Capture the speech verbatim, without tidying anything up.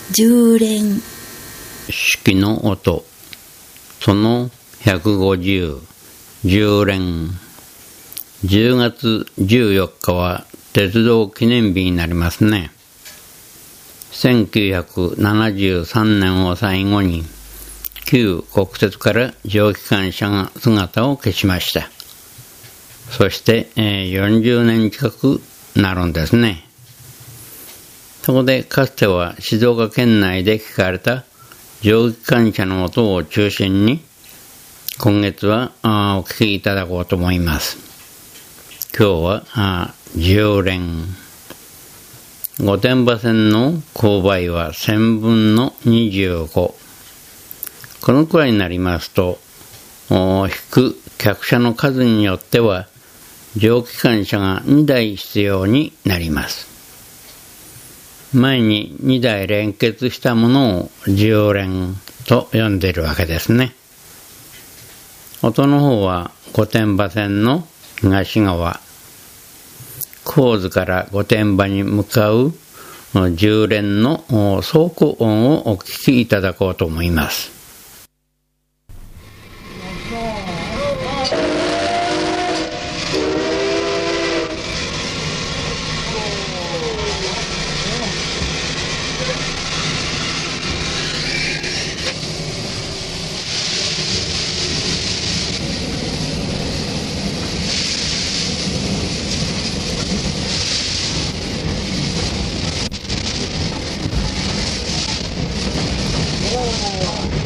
十連式の音、そのひゃくごじゅう、十連。じゅうがつじゅうよっかは鉄道記念日になりますね。せんきゅうひゃくななじゅうさんねんを最後に旧国鉄から蒸気機関車が姿を消しました。そして、えー、よんじゅうねん近くなるんですね。そこでかつては静岡県内で聞かれた蒸気機関車の音を中心に今月はお聞きいただこうと思います。今日はあ十連。御殿場線の勾配は千分のにじゅうご。このくらいになりますと、引く客車の数によっては蒸気機関車がにだい必要になります。前ににだい連結したものを十連と呼んでいるわけですね。音の方は御殿場線の東側、高津から御殿場に向かう十連の走行音をお聞きいただこうと思います。 Oh